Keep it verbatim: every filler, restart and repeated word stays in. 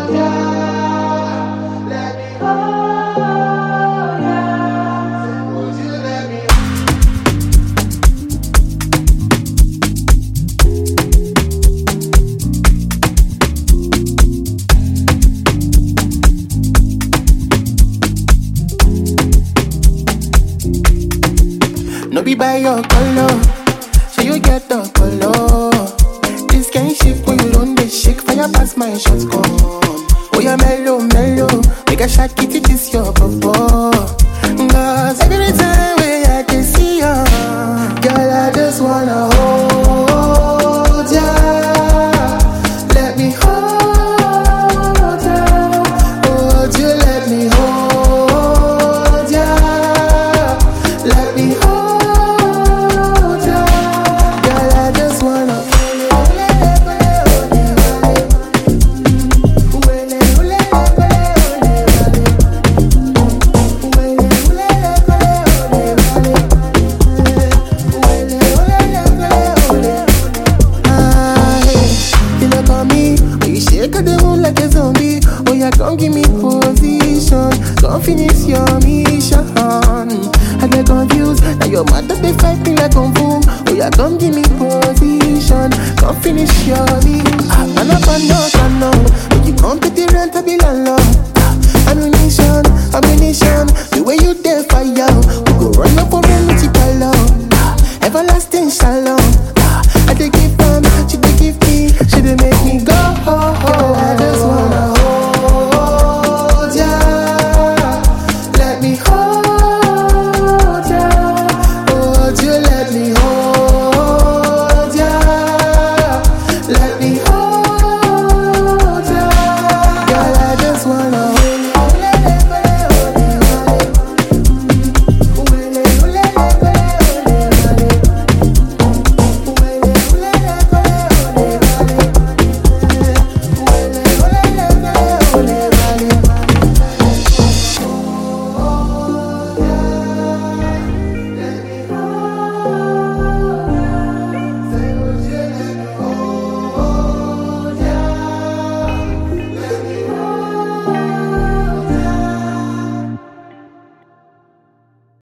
No be by your color, so you get the color. This kind shit when you don't they shake fire past my shots come. Oh yeah, mellow, mellow, make a shot kitty this your papa. Cause every time we I can see ya, girl I just wanna hold ya. Let me hold ya, would you let me hold ya? Let me hold. Like a zombie, oh yeah, come give me position, come finish your mission. I get confused, now your mother they fight me like kung fu. Oh yeah, come give me position, come finish your mission. I'm up and down, and now when you come to the rent, I be landlord. Ammunition, ammunition, the way you there fire, we go run up for run with you pile up. Everlasting shalom, I take